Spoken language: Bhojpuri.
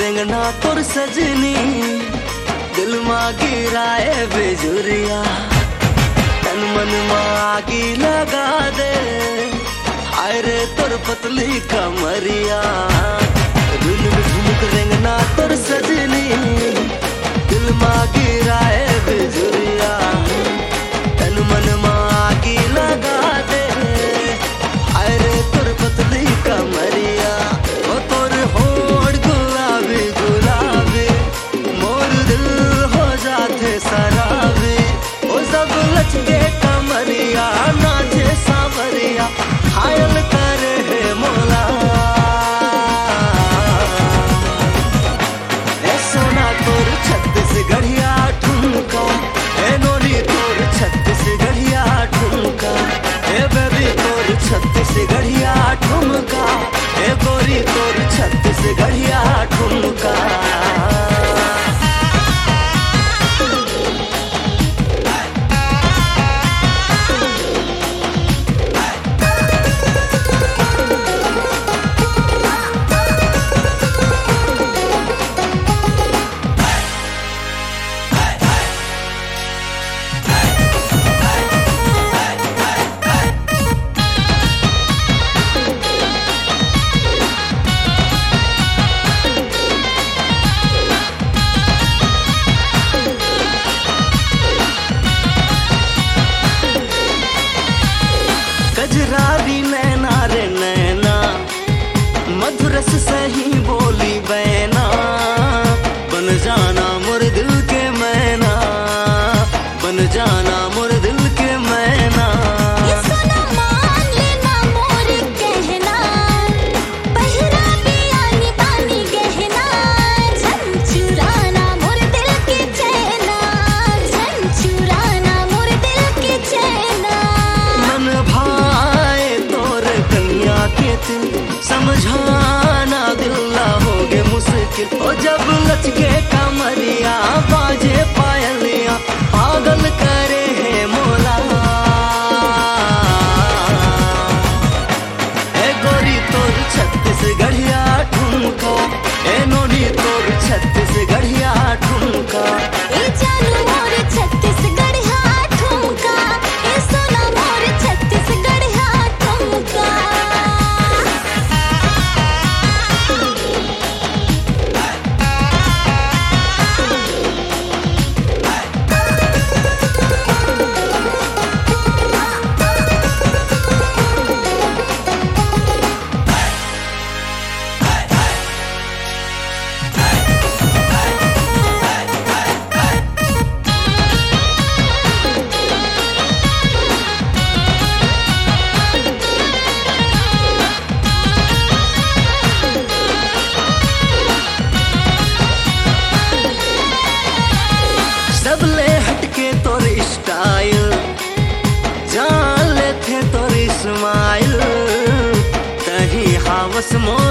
रेंगना तोर सजनी दिल मा गिराए बेजुरिया तन मन मा आगी लगा दे हाय रे तोर पतली कमरिया दिल में झुमक रेंगना तोर सजनी दिल मा गिराए बेजुरिया तन मन मा आगी लगा दे हाय रे तोर पतली कमरिया ओ तोर होड़ गुलाबी गुलाबी मोर दिल हो जाते सराबी ओ सब लचके कमरिया नाचे सावरिया घायल करे है मोला ए सोना तोर छत्तीसगढ़िया ठुमका ए नोनी तोर छत्तीसगढ़िया ठुमका ए बेबी तोर छत्तीसगढ़िया ठुमका ए गोरी तोर छत्तीसगढ़िया ठुमका गजरारी नैना रे नैना मधुरस सही बोली बैना बन जाना मोर दिल के मैना बन जाना मोर दिल के मैना ये सोना मान लेना मोर कहना पहरा पियानी पानी गहना झन चुराना मोर दिल के चैना झन चुराना मोर दिल के चैना मन भाए तोर कन्या के दिल समझाना दिल ना होगे मुश्किल ओ जब लचके कमरिया बाजे पायलिया पागल करे है मोला ए गोरी तोर छत्तीसगढ़िया ठुमका ए नोनी तोर छत्तीसगढ़िया ठुमका ए जानू मोर छत्तीसगढ़िया ठुमका ए सोना मोर छत्तीसगढ़िया ठुमका सब ले हटके तोर स्टाइल जान ले थे तोर स्माइल तही हावस मोर